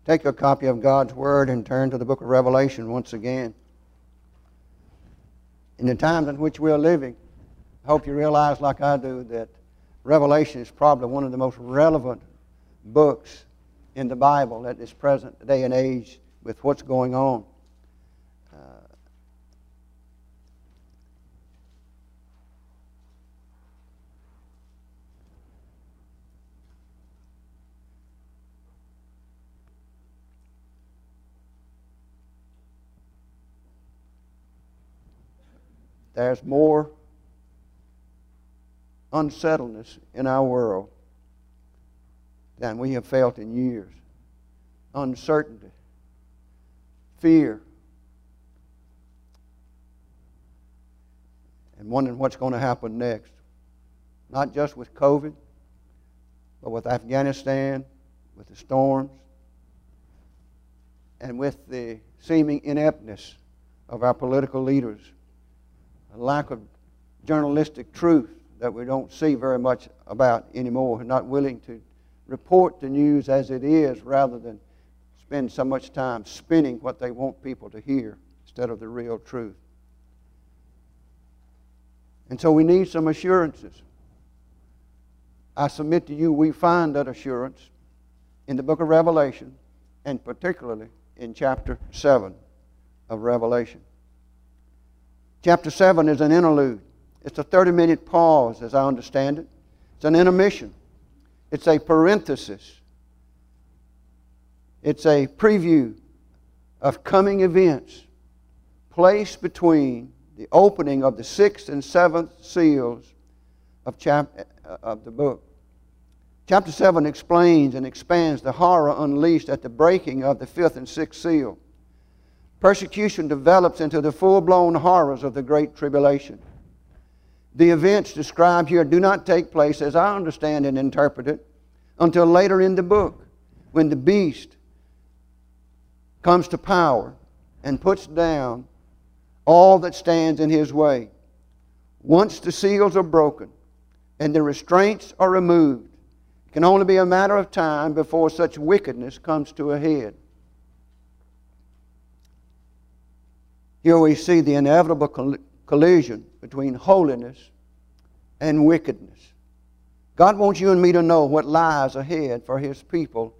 Take a copy of God's Word and turn to the book of Revelation once again. In the times in which we are living, I hope you realize, like I do, that Revelation is probably one of the most relevant books in the Bible at this present day and age with what's going on. There's more unsettledness in our world than we have felt in years. Uncertainty, fear, and wondering what's going to happen next. Not just with COVID, but with Afghanistan, with the storms, and with the seeming ineptness of our political leaders. A lack of journalistic truth that we don't see very much about anymore. We're not willing to report the news as it is rather than spend so much time spinning what they want people to hear instead of the real truth. And so we need some assurances. I submit to you, we find that assurance in the book of Revelation, and particularly in chapter 7 of Revelation. Chapter 7 is an interlude. It's a 30-minute pause, as I understand it. It's an intermission. It's a parenthesis. It's a preview of coming events placed between the opening of the 6th and 7th seals of the book. Chapter 7 explains and expands the horror unleashed at the breaking of the 5th and 6th seal. Persecution develops into the full-blown horrors of the Great Tribulation. The events described here do not take place, as I understand and interpret it, until later in the book, when the beast comes to power and puts down all that stands in his way. Once the seals are broken and the restraints are removed, it can only be a matter of time before such wickedness comes to a head. Here we see the inevitable collision between holiness and wickedness. God wants you and me to know what lies ahead for His people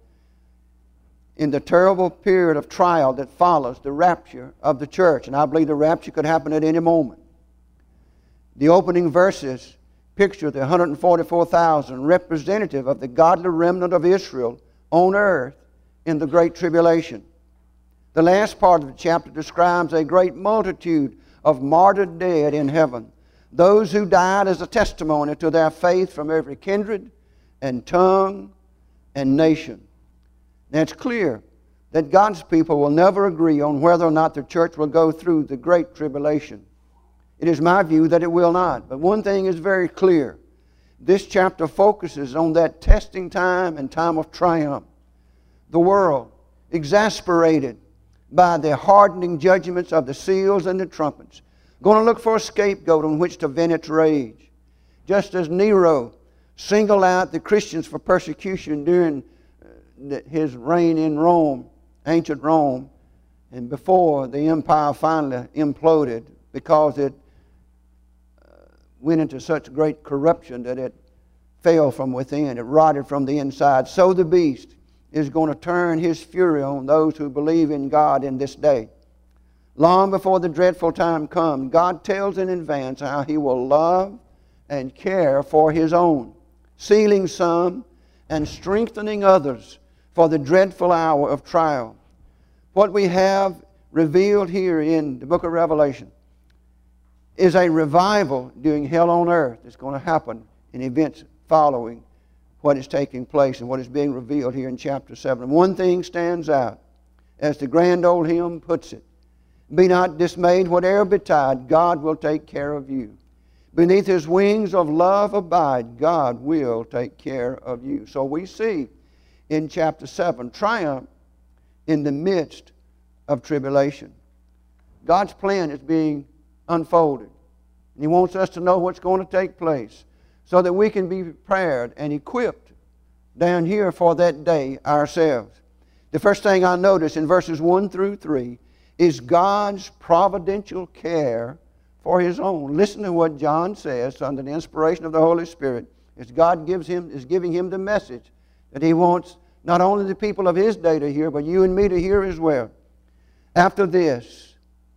in the terrible period of trial that follows the rapture of the church. And I believe the rapture could happen at any moment. The opening verses picture the 144,000 representative of the godly remnant of Israel on earth in the Great Tribulation. The last part of the chapter describes a great multitude of martyred dead in heaven, those who died as a testimony to their faith from every kindred and tongue and nation. Now it's clear that God's people will never agree on whether or not the church will go through the Great Tribulation. It is my view that it will not. But one thing is very clear. This chapter focuses on that testing time and time of triumph. The world, exasperated by the hardening judgments of the seals and the trumpets, going to look for a scapegoat on which to vent its rage. Just as Nero singled out the Christians for persecution during his reign in Rome, ancient Rome, and before the empire finally imploded because it went into such great corruption that it fell from within, it rotted from the inside. So the beast is going to turn his fury on those who believe in God in this day. Long before the dreadful time comes, God tells in advance how He will love and care for His own, sealing some and strengthening others for the dreadful hour of trial. What we have revealed here in the book of Revelation is a revival during hell on earth. It's going to happen in events following what is taking place and what is being revealed here in chapter 7. One thing stands out, as the grand old hymn puts it: be not dismayed, whate'er betide, God will take care of you. Beneath His wings of love abide, God will take care of you. So we see in chapter 7 triumph in the midst of tribulation. God's plan is being unfolded. And He wants us to know what's going to take place so that we can be prepared and equipped down here for that day ourselves. The first thing I notice in verses 1 through 3 is God's providential care for His own. Listen to what John says under the inspiration of the Holy Spirit, as God is giving him the message that He wants not only the people of His day to hear, but you and me to hear as well. After this,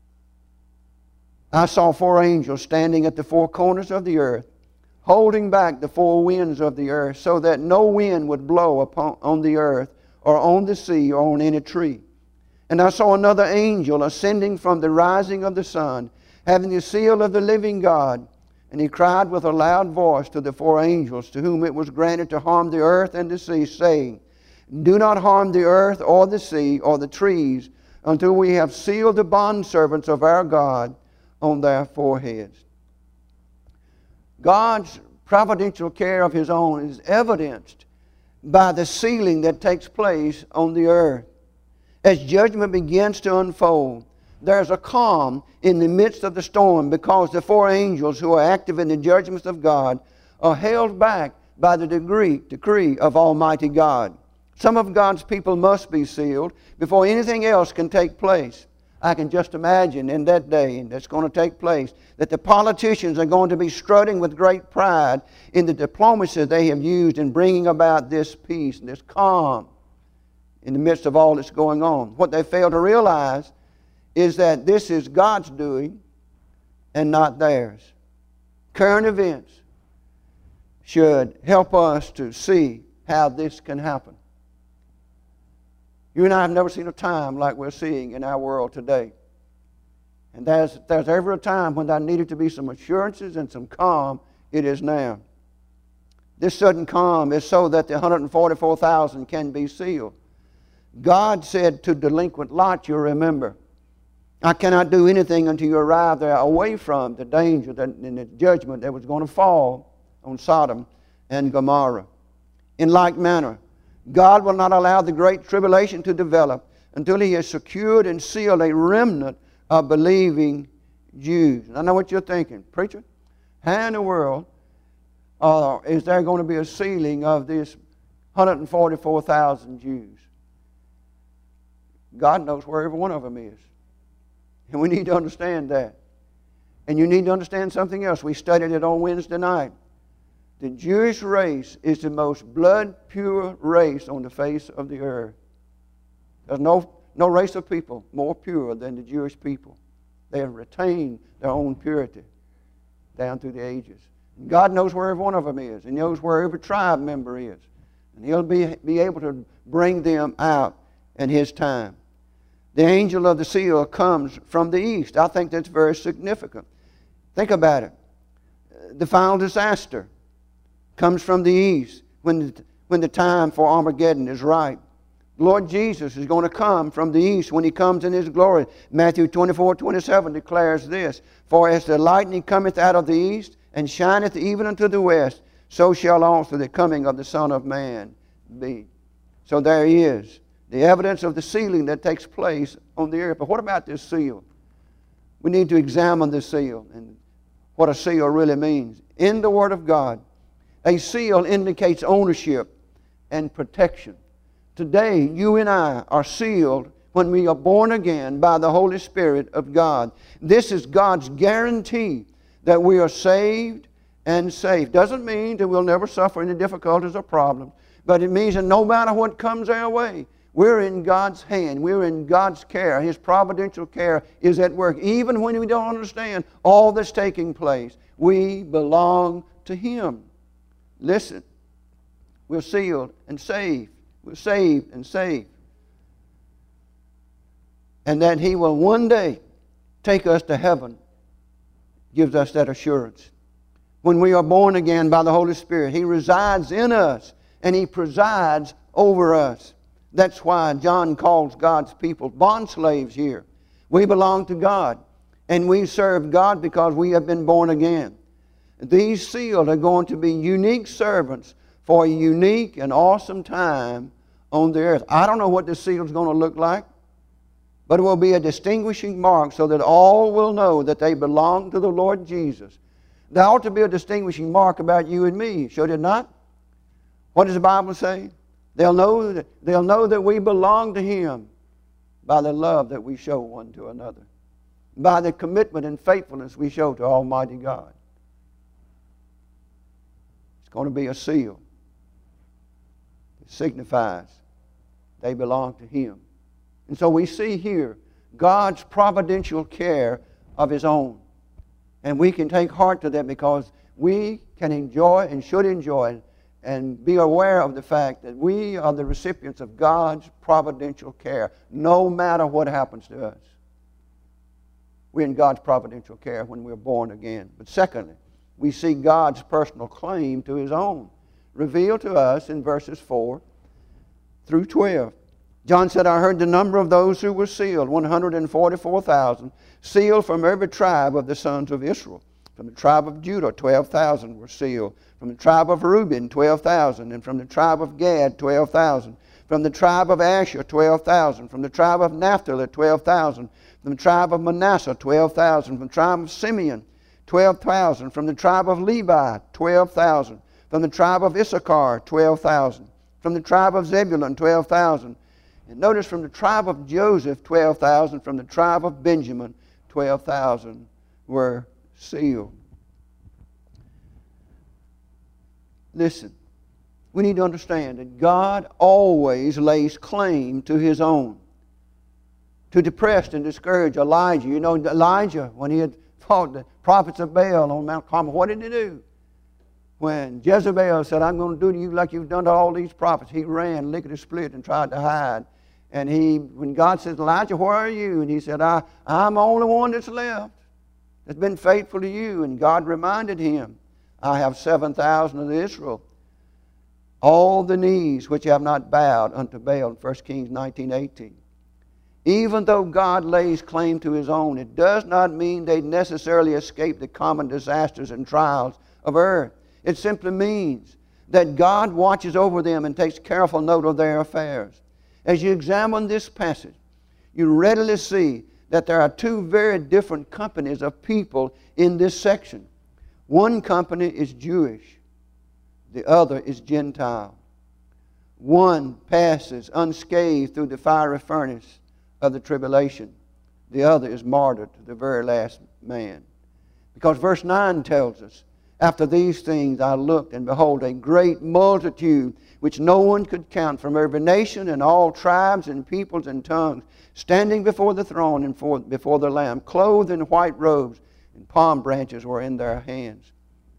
I saw 4 angels standing at the 4 corners of the earth, holding back the 4 winds of the earth, so that no wind would blow on the earth, or on the sea, or on any tree. And I saw another angel ascending from the rising of the sun, having the seal of the living God. And he cried with a loud voice to the 4 angels, to whom it was granted to harm the earth and the sea, saying, Do not harm the earth, or the sea, or the trees, until we have sealed the bondservants of our God on their foreheads. God's providential care of His own is evidenced by the sealing that takes place on the earth. As judgment begins to unfold, there's a calm in the midst of the storm, because the 4 angels who are active in the judgments of God are held back by the decree of Almighty God. Some of God's people must be sealed before anything else can take place. I can just imagine in that day that's going to take place that the politicians are going to be strutting with great pride in the diplomacy they have used in bringing about this peace and this calm in the midst of all that's going on. What they fail to realize is that this is God's doing and not theirs. Current events should help us to see how this can happen. You and I have never seen a time like we're seeing in our world today. And there's ever a time when there needed to be some assurances and some calm. It is now. This sudden calm is so that the 144,000 can be sealed. God said to delinquent Lot, you'll remember, I cannot do anything until you arrive there, away from the danger and the judgment that was going to fall on Sodom and Gomorrah. In like manner, God will not allow the great tribulation to develop until He has secured and sealed a remnant of believing Jews. And I know what you're thinking. Preacher, how in the world is there going to be a sealing of this 144,000 Jews? God knows where every one of them is. And we need to understand that. And you need to understand something else. We studied it on Wednesday night. The Jewish race is the most blood-pure race on the face of the earth. There's no race of people more pure than the Jewish people. They have retained their own purity down through the ages. And God knows where every one of them is. And He knows where every tribe member is. And He'll be able to bring them out in His time. The angel of the seal comes from the east. I think that's very significant. Think about it. The final disaster comes from the east when the time for Armageddon is right. The Lord Jesus is going to come from the east when He comes in His glory. Matthew 24:27 declares this, For as the lightning cometh out of the east, and shineth even unto the west, so shall also the coming of the Son of Man be. So there is the evidence of the sealing that takes place on the earth. But what about this seal? We need to examine the seal and what a seal really means. In the Word of God, a seal indicates ownership and protection. Today, you and I are sealed when we are born again by the Holy Spirit of God. This is God's guarantee that we are saved and safe. Doesn't mean that we'll never suffer any difficulties or problems, but it means that no matter what comes our way, we're in God's hand. We're in God's care. His providential care is at work. Even when we don't understand all that's taking place, we belong to Him. Listen, we're sealed and saved. We're saved and saved. And that He will one day take us to heaven gives us that assurance. When we are born again by the Holy Spirit, He resides in us and He presides over us. That's why John calls God's people bondslaves here. We belong to God, and we serve God because we have been born again. These sealed are going to be unique servants for a unique and awesome time on the earth. I don't know what this seal is going to look like, but it will be a distinguishing mark so that all will know that they belong to the Lord Jesus. There ought to be a distinguishing mark about you and me, should it not? What does the Bible say? They'll know that we belong to Him by the love that we show one to another, by the commitment and faithfulness we show to Almighty God. It's going to be a seal. It signifies they belong to Him. And so we see here God's providential care of His own. And we can take heart to that because we can enjoy and should enjoy and be aware of the fact that we are the recipients of God's providential care, no matter what happens to us. We're in God's providential care when we're born again. But secondly, we see God's personal claim to His own, revealed to us in verses 4 through 12. John said, I heard the number of those who were sealed, 144,000, sealed from every tribe of the sons of Israel. From the tribe of Judah, 12,000 were sealed. From the tribe of Reuben, 12,000. And from the tribe of Gad, 12,000. From the tribe of Asher, 12,000. From the tribe of Naphtali, 12,000. From the tribe of Manasseh, 12,000. From the tribe of Simeon, 12,000. From the tribe of Levi, 12,000. From the tribe of Issachar, 12,000. From the tribe of Zebulun, 12,000. And notice from the tribe of Joseph, 12,000. From the tribe of Benjamin, 12,000 were sealed. Listen, we need to understand that God always lays claim to His own. To depress and discourage Elijah. You know, Elijah, when he had fought the prophets of Baal on Mount Carmel, what did he do? When Jezebel said, I'm going to do to you like you've done to all these prophets, he ran lickety-split and tried to hide. And when God says, Elijah, where are you? And he said, I'm the only one that's left, that's been faithful to you. And God reminded him, I have 7,000 of Israel, all the knees which have not bowed unto Baal, 1 Kings 19:18. Even though God lays claim to His own, it does not mean they necessarily escape the common disasters and trials of earth. It simply means that God watches over them and takes careful note of their affairs. As you examine this passage, you readily see that there are two very different companies of people in this section. One company is Jewish. The other is Gentile. One passes unscathed through the fiery furnace of the tribulation. The other is martyred to the very last man. Because verse 9 tells us, after these things I looked, and behold, a great multitude, which no one could count, from every nation and all tribes and peoples and tongues, standing before the throne and before the Lamb, clothed in white robes, and palm branches were in their hands.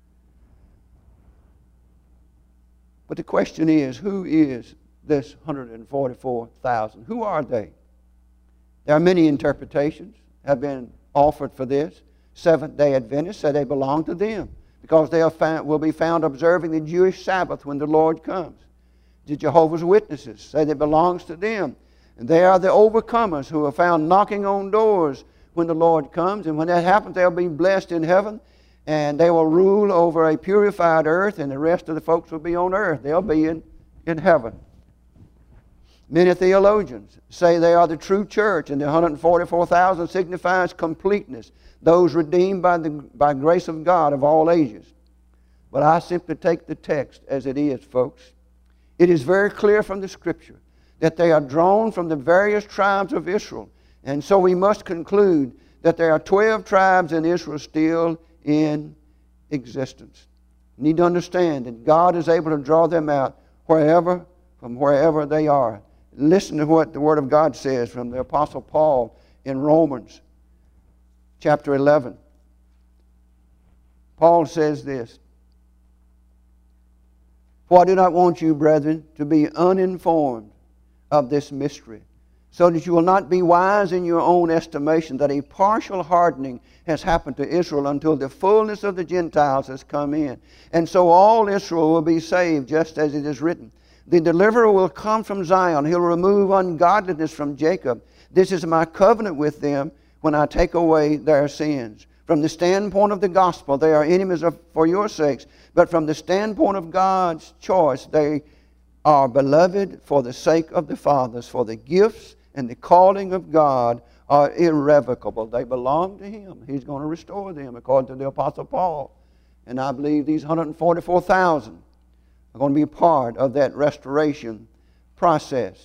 But the question is, who is this 144,000? Who are they? There are many interpretations have been offered for this. Seventh-day Adventists say they belong to them because they will be found observing the Jewish Sabbath when the Lord comes. The Jehovah's Witnesses say it belongs to them. And they are the overcomers who are found knocking on doors when the Lord comes. And when that happens, they'll be blessed in heaven. And they will rule over a purified earth, and the rest of the folks will be on earth. They'll be in heaven. Many theologians say they are the true church, and the 144,000 signifies completeness, those redeemed by grace of God of all ages. But I simply take the text as it is, folks. It is very clear from the Scripture that they are drawn from the various tribes of Israel. And so we must conclude that there are 12 tribes in Israel still in existence. You need to understand that God is able to draw them out from wherever they are. Listen to what the Word of God says from the Apostle Paul in Romans chapter 11. Paul says this, For I do not want you, brethren, to be uninformed of this mystery, so that you will not be wise in your own estimation, that a partial hardening has happened to Israel until the fullness of the Gentiles has come in. And so all Israel will be saved, just as it is written. The deliverer will come from Zion. He'll remove ungodliness from Jacob. This is my covenant with them when I take away their sins. From the standpoint of the gospel, they are enemies for your sakes. But from the standpoint of God's choice, they are beloved for the sake of the fathers. For the gifts and the calling of God are irrevocable. They belong to Him. He's going to restore them, according to the Apostle Paul. And I believe these 144,000 are going to be part of that restoration process.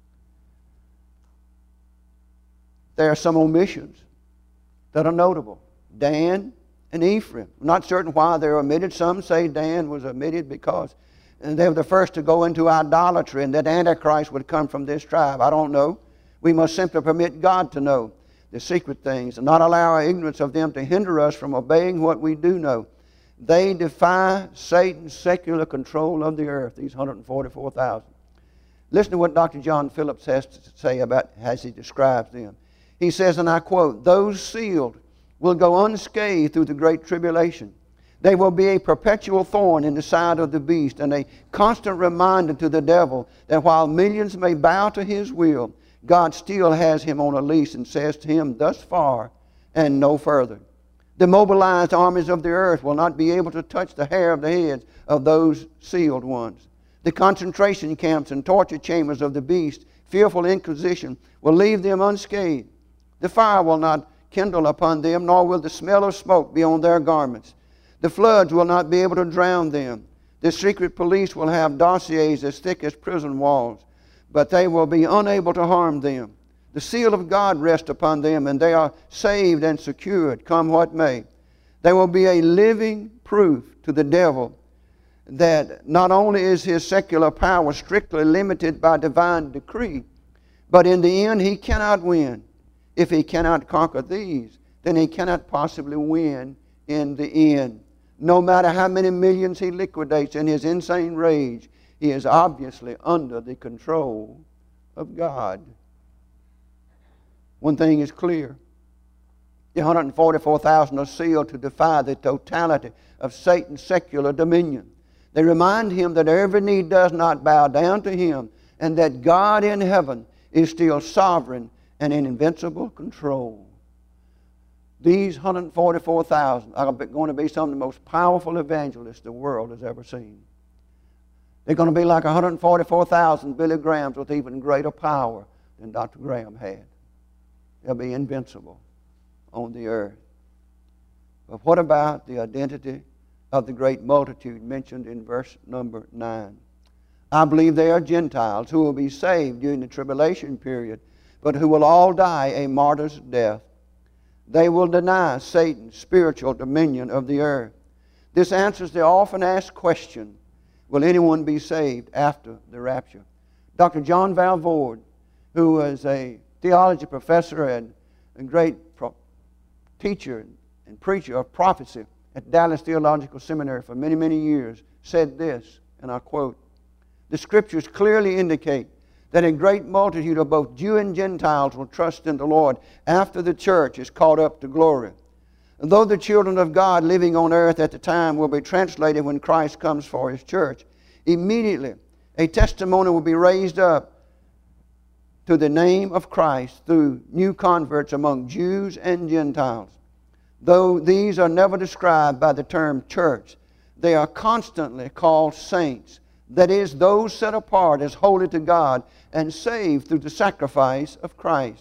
There are some omissions that are notable. Dan and Ephraim. I'm not certain why they're omitted. Some say Dan was omitted because they were the first to go into idolatry and that Antichrist would come from this tribe. I don't know. We must simply permit God to know the secret things and not allow our ignorance of them to hinder us from obeying what we do know. They defy Satan's secular control of the earth, these 144,000. Listen to what Dr. John Phillips has to say about as he describes them. He says, and I quote, "Those sealed will go unscathed through the great tribulation. They will be a perpetual thorn in the side of the beast and a constant reminder to the devil that while millions may bow to his will, God still has him on a leash and says to him, thus far and no further. The mobilized armies of the earth will not be able to touch the hair of the heads of those sealed ones. The concentration camps and torture chambers of the beast, fearful inquisition, will leave them unscathed. The fire will not kindle upon them, nor will the smell of smoke be on their garments. The floods will not be able to drown them. The secret police will have dossiers as thick as prison walls, but they will be unable to harm them. The seal of God rests upon them, and they are saved and secured, come what may. They will be a living proof to the devil that not only is his secular power strictly limited by divine decree, but in the end he cannot win. If he cannot conquer these, then he cannot possibly win in the end. No matter how many millions he liquidates in his insane rage, he is obviously under the control of God. One thing is clear. The 144,000 are sealed to defy the totality of Satan's secular dominion. They remind him that every knee does not bow down to him and that God in heaven is still sovereign and in invincible control. These 144,000 are going to be some of the most powerful evangelists the world has ever seen. They're going to be like 144,000 Billy Grahams with even greater power than Dr. Graham had. They'll be invincible on the earth. But what about the identity of the great multitude mentioned in verse number 9? I believe they are Gentiles who will be saved during the tribulation period, but who will all die a martyr's death. They will deny Satan's spiritual dominion of the earth. This answers the often asked question, will anyone be saved after the rapture? Dr. John Valvoord, who was a theology professor and a great teacher and preacher of prophecy at Dallas Theological Seminary for many, many years, said this, and I quote, "The Scriptures clearly indicate that a great multitude of both Jew and Gentiles will trust in the Lord after the church is caught up to glory. And though the children of God living on earth at the time will be translated when Christ comes for His church, immediately a testimony will be raised up to the name of Christ through new converts among Jews and Gentiles. Though these are never described by the term church, they are constantly called saints. That is, those set apart as holy to God and saved through the sacrifice of Christ.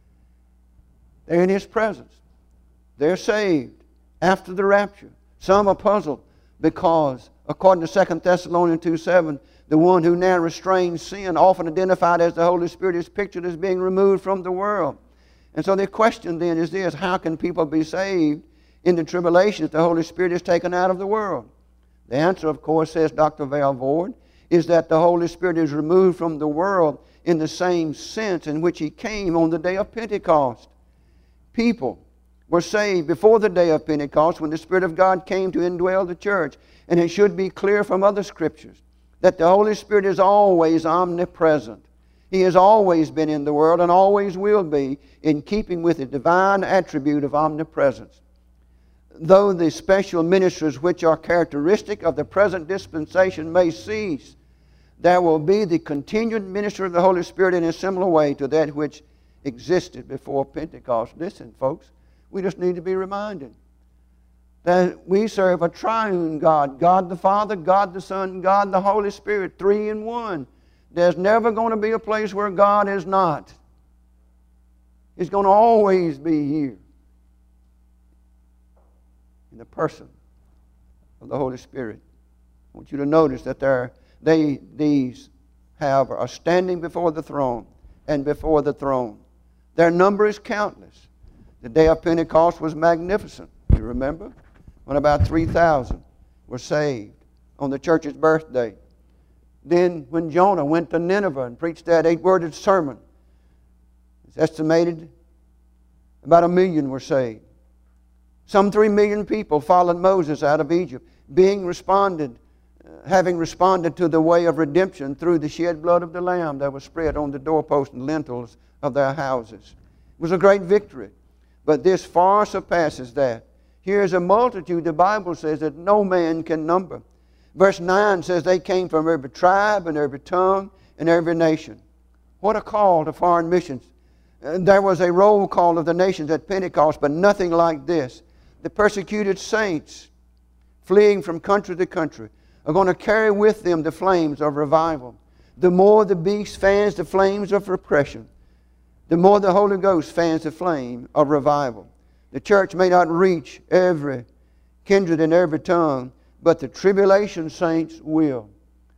They're in His presence. They're saved after the rapture. Some are puzzled because, according to 2 Thessalonians 2:7, the one who now restrains sin, often identified as the Holy Spirit, is pictured as being removed from the world. And so the question then is this: how can people be saved in the tribulation if the Holy Spirit is taken out of the world? The answer, of course, says Dr. Valvoord, is that the Holy Spirit is removed from the world in the same sense in which He came on the day of Pentecost. People were saved before the day of Pentecost when the Spirit of God came to indwell the church. And it should be clear from other Scriptures that the Holy Spirit is always omnipresent. He has always been in the world and always will be, in keeping with the divine attribute of omnipresence. Though the special ministries which are characteristic of the present dispensation may cease, there will be the continued ministry of the Holy Spirit in a similar way to that which existed before Pentecost. Listen, folks, we just need to be reminded that we serve a triune God, God the Father, God the Son, God the Holy Spirit, three in one. There's never going to be a place where God is not. He's going to always be here in the person of the Holy Spirit. I want you to notice that these however, are standing before the throne and before the throne. Their number is countless. The day of Pentecost was magnificent. You remember? When about 3,000 were saved on the church's birthday. Then when Jonah went to Nineveh and preached that 8-worded sermon, it's estimated about 1 million were saved. Some 3 million people followed Moses out of Egypt, having responded to the way of redemption through the shed blood of the Lamb that was spread on the doorposts and lintels of their houses. It was a great victory, but this far surpasses that. Here is a multitude, the Bible says, that no man can number. Verse 9 says they came from every tribe and every tongue and every nation. What a call to foreign missions. There was a roll call of the nations at Pentecost, but nothing like this. The persecuted saints, fleeing from country to country, are going to carry with them the flames of revival. The more the beast fans the flames of repression, the more the Holy Ghost fans the flame of revival. The church may not reach every kindred and every tongue, but the tribulation saints will.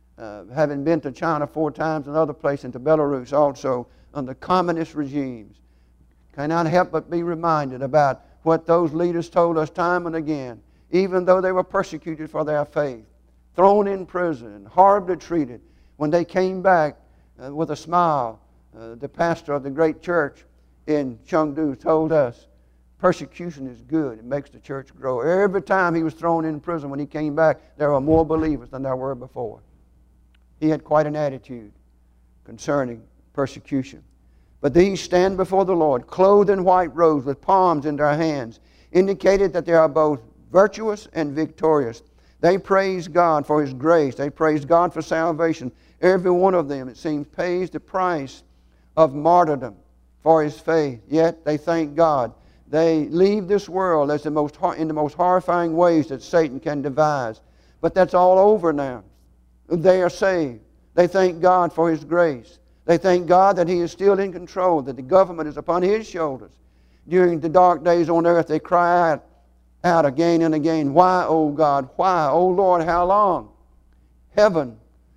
Having been to China 4 times and other places, and to Belarus also, under communist regimes, cannot help but be reminded about what those leaders told us time and again. Even though they were persecuted for their faith, thrown in prison, horribly treated, when they came back with a smile, the pastor of the great church in Chengdu told us, persecution is good. It makes the church grow. Every time he was thrown in prison, when he came back, there were more believers than there were before. He had quite an attitude concerning persecution. But these stand before the Lord, clothed in white robes with palms in their hands, indicated that they are both virtuous and victorious. They praise God for His grace. They praise God for salvation. Every one of them, it seems, pays the price of martyrdom for his faith. Yet they thank God. They leave this world in the most horrifying ways that Satan can devise. But that's all over now. They are saved. They thank God for His grace. They thank God that He is still in control, that the government is upon His shoulders. During the dark days on earth, they cry out again and again, "Why, O God? Why, O Lord, how long?" Heaven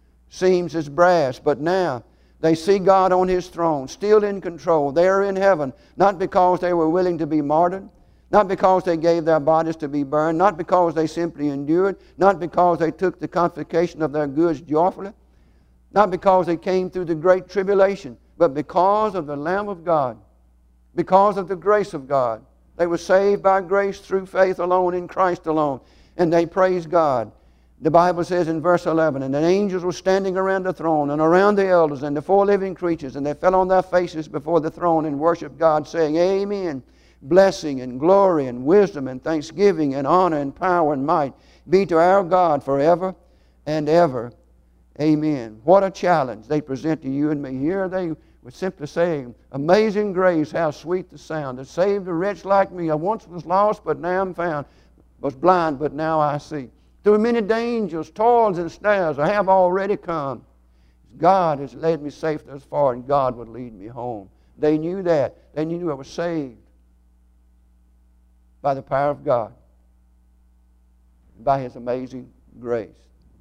seems as brass, but now they see God on His throne, still in control. They are in heaven, not because they were willing to be martyred, not because they gave their bodies to be burned, not because they simply endured, not because they took the confiscation of their goods joyfully, not because they came through the great tribulation, but because of the Lamb of God, because of the grace of God. They were saved by grace through faith alone in Christ alone, and they praise God. The Bible says in verse 11, "And the angels were standing around the throne and around the elders and the 4 living creatures, and they fell on their faces before the throne and worshiped God, saying, Amen. Blessing and glory and wisdom and thanksgiving and honor and power and might be to our God forever and ever. Amen." What a challenge they present to you and me. Here they were simply saying, "Amazing grace, how sweet the sound that saved a wretch like me. I once was lost, but now I'm found. Was blind, but now I see. Through many dangers, toils, and snares I have already come. God has led me safe thus far, and God would lead me home." They knew that. They knew I was saved by the power of God, by His amazing grace.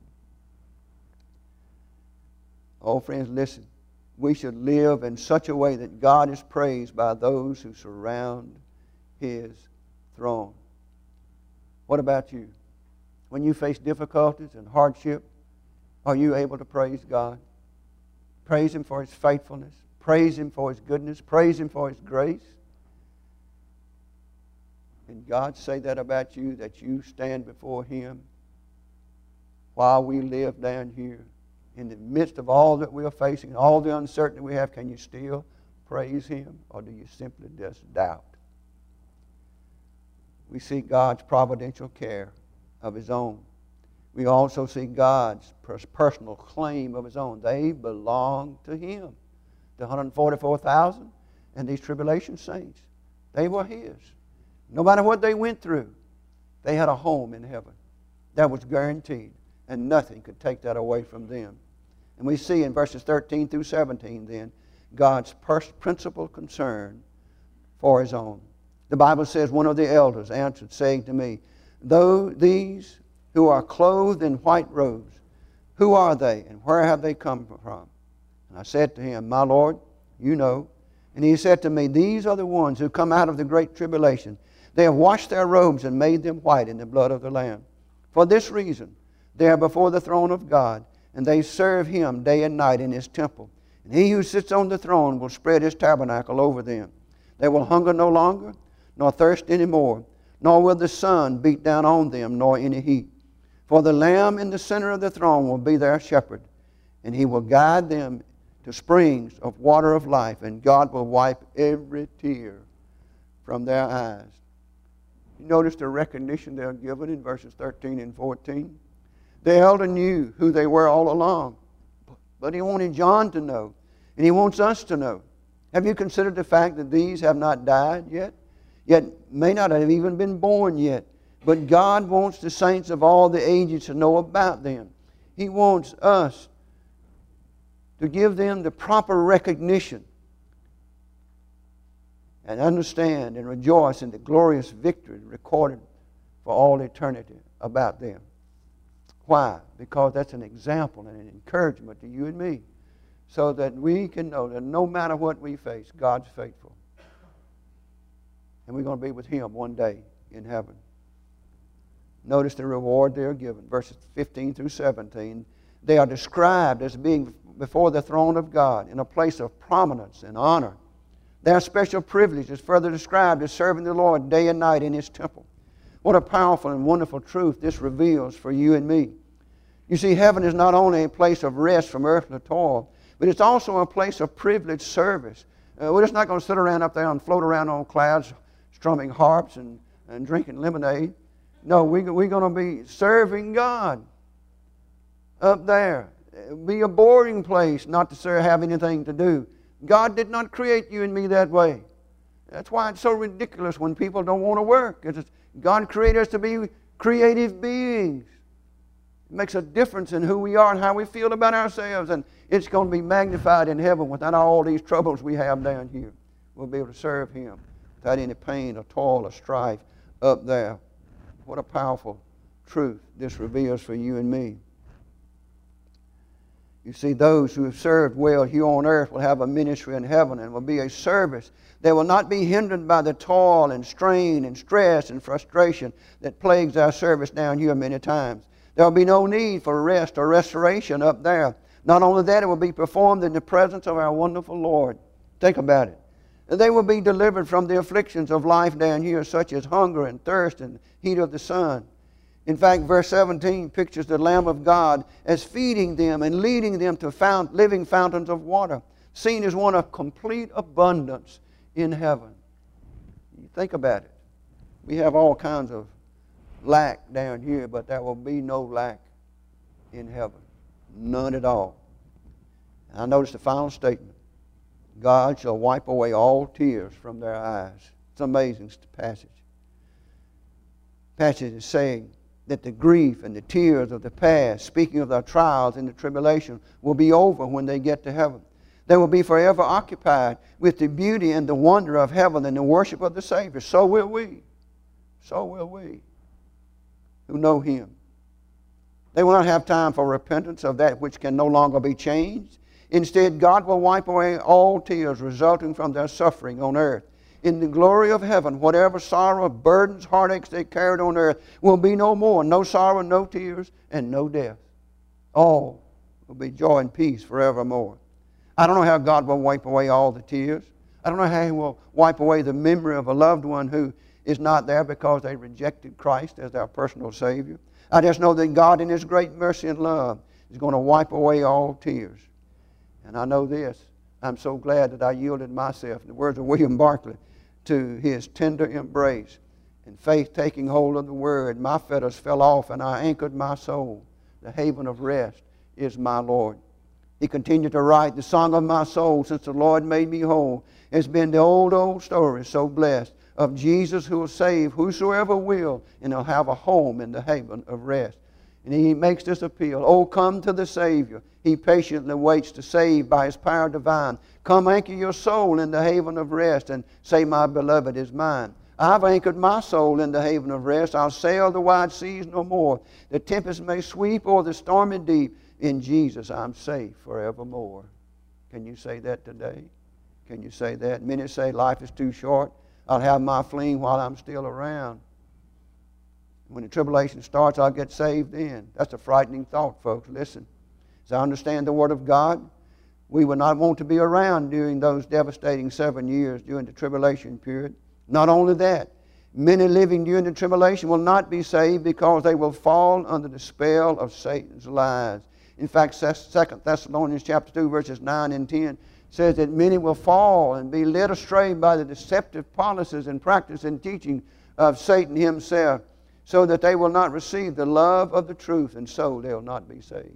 Oh, friends, listen. We should live in such a way that God is praised by those who surround His throne. What about you? When you face difficulties and hardship, are you able to praise God? Praise Him for His faithfulness. Praise Him for His goodness. Praise Him for His grace. Can God say that about you, that you stand before Him while we live down here? In the midst of all that we are facing, all the uncertainty we have, can you still praise Him, or do you simply just doubt? We see God's providential care of His own. We also see God's personal claim of His own. They belong to Him. The 144,000 and these tribulation saints, they were His. No matter what they went through, they had a home in heaven. That was guaranteed, and nothing could take that away from them. And we see in verses 13 through 17 then God's principal concern for His own. The Bible says, "One of the elders answered, saying to me, Though these who are clothed in white robes, who are they, and where have they come from?" And I said to him, My Lord, you know. And he said to me, These are the ones who come out of the great tribulation. They have washed their robes and made them white in the blood of the Lamb. For this reason, they are before the throne of God, and they serve Him day and night in His temple. And He who sits on the throne will spread His tabernacle over them. They will hunger no longer, nor thirst any more, nor will the sun beat down on them, nor any heat. For the Lamb in the center of the throne will be their shepherd, and He will guide them to springs of water of life, and God will wipe every tear from their eyes. You notice the recognition they're given in verses 13 and 14. The elder knew who they were all along, but he wanted John to know, and he wants us to know. Have you considered the fact that these have not died yet may not have even been born yet, but God wants the saints of all the ages to know about them. He wants us to give them the proper recognition and understand and rejoice in the glorious victory recorded for all eternity about them. Why? Because that's an example and an encouragement to you and me, so that we can know that no matter what we face, God's faithful. And we're going to be with Him one day in heaven. Notice the reward they are given. Verses 15 through 17. They are described as being before the throne of God in a place of prominence and honor. Their special privilege is further described as serving the Lord day and night in His temple. What a powerful and wonderful truth this reveals for you and me. You see, heaven is not only a place of rest from earthly toil, but it's also a place of privileged service. We're just not going to sit around up there and float around on clouds, strumming harps and drinking lemonade. No, we're going to be serving God up there. It'll be a boring place not to have anything to do. God did not create you and me that way. That's why it's so ridiculous when people don't want to work. God created us to be creative beings. It makes a difference in who we are and how we feel about ourselves. And it's going to be magnified in heaven without all these troubles we have down here. We'll be able to serve Him without any pain or toil or strife up there. What a powerful truth this reveals for you and me. You see, those who have served well here on earth will have a ministry in heaven and will be a service. They will not be hindered by the toil and strain and stress and frustration that plagues our service down here many times. There will be no need for rest or restoration up there. Not only that, it will be performed in the presence of our wonderful Lord. Think about it. They will be delivered from the afflictions of life down here, such as hunger and thirst and heat of the sun. In fact, verse 17 pictures the Lamb of God as feeding them and leading them to living fountains of water, seen as one of complete abundance in heaven. You think about it. We have all kinds of lack down here, but there will be no lack in heaven. None at all. And I notice the final statement. God shall wipe away all tears from their eyes. It's an amazing passage. The passage is saying that the grief and the tears of the past, speaking of their trials and the tribulation, will be over when they get to heaven. They will be forever occupied with the beauty and the wonder of heaven and the worship of the Savior. So will we. So will we who know Him. They will not have time for repentance of that which can no longer be changed. Instead, God will wipe away all tears resulting from their suffering on earth. In the glory of heaven, whatever sorrow, burdens, heartaches they carried on earth will be no more. No sorrow, no tears, and no death. All will be joy and peace forevermore. I don't know how God will wipe away all the tears. I don't know how He will wipe away the memory of a loved one who is not there because they rejected Christ as their personal Savior. I just know that God in His great mercy and love is going to wipe away all tears. And I know this. I'm so glad that I yielded myself, in the words of William Barclay, to His tender embrace. And faith taking hold of the Word, my fetters fell off and I anchored my soul. The haven of rest is my Lord. He continued to write, the song of my soul since the Lord made me whole has been the old story so blessed of Jesus who will save whosoever will, and he'll have a home in the haven of rest. And He makes this appeal, oh, come to the Savior. He patiently waits to save by His power divine. Come anchor your soul in the haven of rest and say, my beloved is mine. I've anchored my soul in the haven of rest. I'll sail the wide seas no more. The tempest may sweep o'er the stormy deep. In Jesus I'm safe forevermore. Can you say that today? Can you say that? Many say life is too short. I'll have my fling while I'm still around. When the tribulation starts, I'll get saved then. That's a frightening thought, folks. Listen. As I understand the Word of God, we would not want to be around during those devastating 7 years during the tribulation period. Not only that, many living during the tribulation will not be saved because they will fall under the spell of Satan's lies. In fact, 2 Thessalonians chapter 2, verses 9 and 10 says that many will fall and be led astray by the deceptive policies and practice and teaching of Satan himself, so that they will not receive the love of the truth, and so they'll not be saved.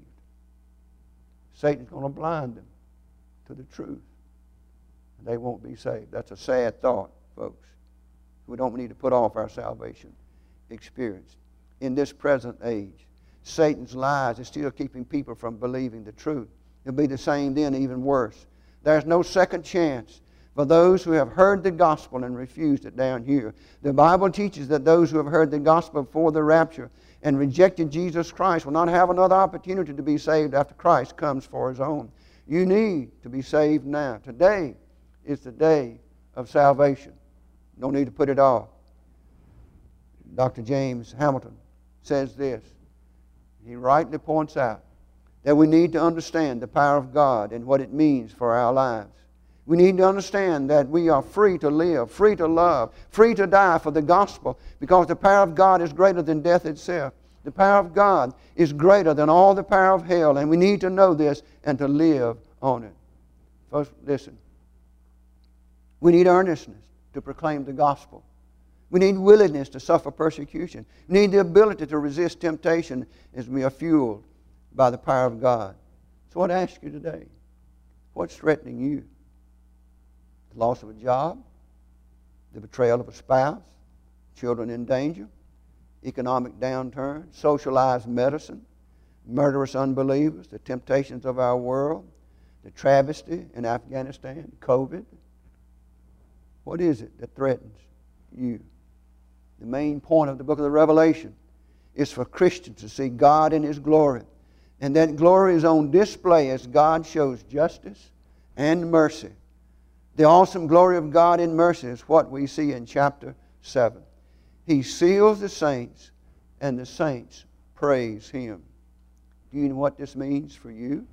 Satan's going to blind them to the truth. They won't be saved. That's a sad thought, folks. We don't need to put off our salvation experience. In this present age, Satan's lies is still keeping people from believing the truth. It'll be the same then, even worse. There's no second chance for those who have heard the gospel and refused it down here. The Bible teaches that those who have heard the gospel before the rapture and rejected Jesus Christ will not have another opportunity to be saved after Christ comes for His own. You need to be saved now. Today is the day of salvation. No need to put it off. Dr. James Hamilton says this. He rightly points out that we need to understand the power of God and what it means for our lives. We need to understand that we are free to live, free to love, free to die for the gospel, because the power of God is greater than death itself. The power of God is greater than all the power of hell, and we need to know this and to live on it. Folks, listen. We need earnestness to proclaim the gospel. We need willingness to suffer persecution. We need the ability to resist temptation as we are fueled by the power of God. So what I ask you today, what's threatening you? The loss of a job, the betrayal of a spouse, children in danger, economic downturn, socialized medicine, murderous unbelievers, the temptations of our world, the travesty in Afghanistan, COVID. What is it that threatens you? The main point of the book of the Revelation is for Christians to see God in His glory. And that glory is on display as God shows justice and mercy. The awesome glory of God in mercy is what we see in chapter 7. He seals the saints, and the saints praise Him. Do you know what this means for you?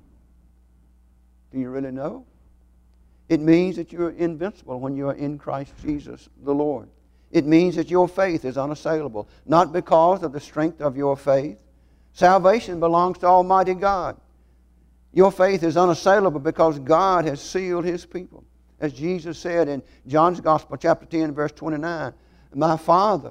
Do you really know? It means that you're invincible when you are in Christ Jesus the Lord. It means that your faith is unassailable, not because of the strength of your faith. Salvation belongs to Almighty God. Your faith is unassailable because God has sealed His people. As Jesus said in John's Gospel, chapter 10, verse 29, my Father,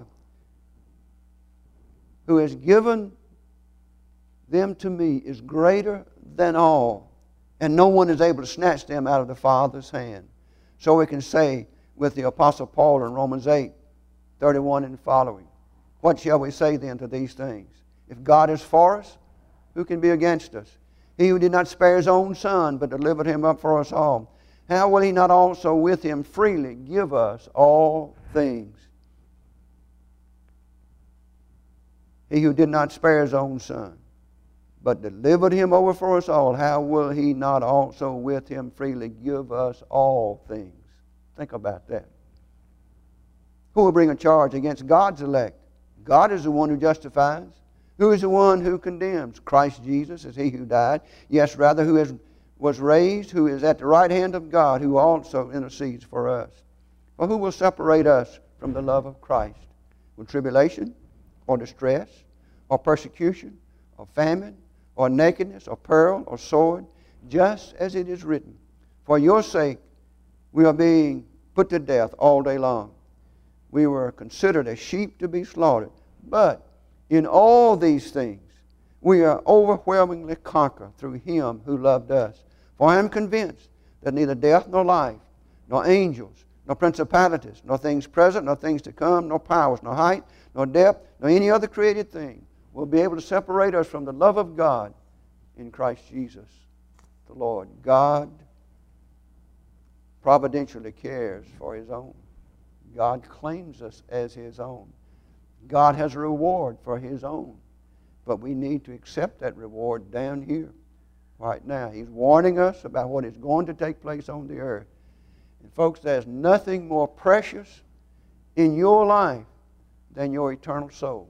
who has given them to me, is greater than all, and no one is able to snatch them out of the Father's hand. So we can say with the Apostle Paul in Romans 8, 31 and following, what shall we say then to these things? If God is for us, who can be against us? He who did not spare His own Son, but delivered Him up for us all, how will He not also with Him freely give us all things? He who did not spare His own Son, but delivered Him over for us all, how will He not also with Him freely give us all things? Think about that. Who will bring a charge against God's elect? God is the one who justifies. Who is the one who condemns? Christ Jesus is He who died. Yes, rather, who was raised, who is at the right hand of God, who also intercedes for us. For who will separate us from the love of Christ? Will tribulation, or distress, or persecution, or famine, or nakedness, or peril, or sword? Just as it is written, for your sake we are being put to death all day long. We were considered as sheep to be slaughtered. But in all these things we are overwhelmingly conquered through Him who loved us. For I am convinced that neither death nor life, nor angels, nor principalities, nor things present, nor things to come, nor powers, nor height, nor depth, nor any other created thing will be able to separate us from the love of God in Christ Jesus the Lord. God providentially cares for His own. God claims us as His own. God has a reward for His own. But we need to accept that reward down here right now. He's warning us about what is going to take place on the earth. And folks, there's nothing more precious in your life than your eternal soul.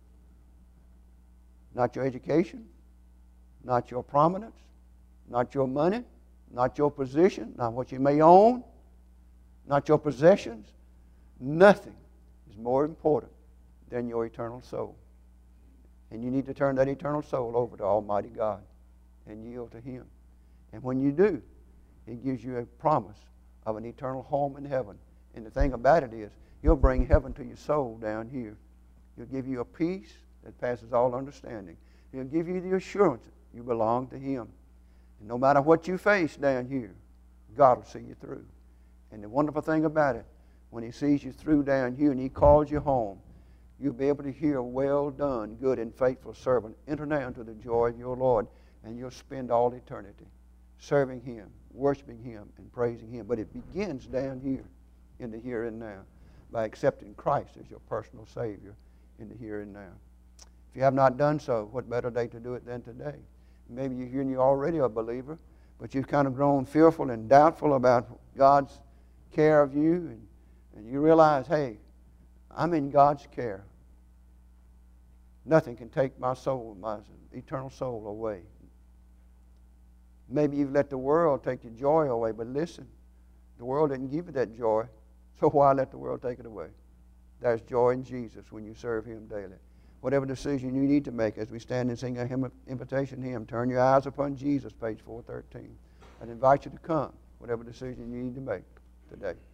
Not your education, not your prominence, not your money, not your position, not what you may own, not your possessions. Nothing is more important than your eternal soul. And you need to turn that eternal soul over to Almighty God and yield to Him. And when you do, He gives you a promise of an eternal home in heaven. And the thing about it is, He'll bring heaven to your soul down here. He'll give you a peace that passes all understanding. He'll give you the assurance that you belong to Him. And no matter what you face down here, God will see you through. And the wonderful thing about it, when He sees you through down here and He calls you home, you'll be able to hear, "Well done, good and faithful servant. Enter now into the joy of your Lord." And you'll spend all eternity serving Him, worshiping Him, and praising Him. But it begins down here in the here and now by accepting Christ as your personal Savior in the here and now. If you have not done so, what better day to do it than today? Maybe you're here and you're already a believer, but you've kind of grown fearful and doubtful about God's care of you, and you realize, hey, I'm in God's care. Nothing can take my soul, my eternal soul away. Maybe you've let the world take your joy away, but listen, the world didn't give you that joy, so why let the world take it away? There's joy in Jesus when you serve Him daily. Whatever decision you need to make as we stand and sing a hymn of invitation hymn, turn your eyes upon Jesus, page 413. I'd invite you to come, whatever decision you need to make today.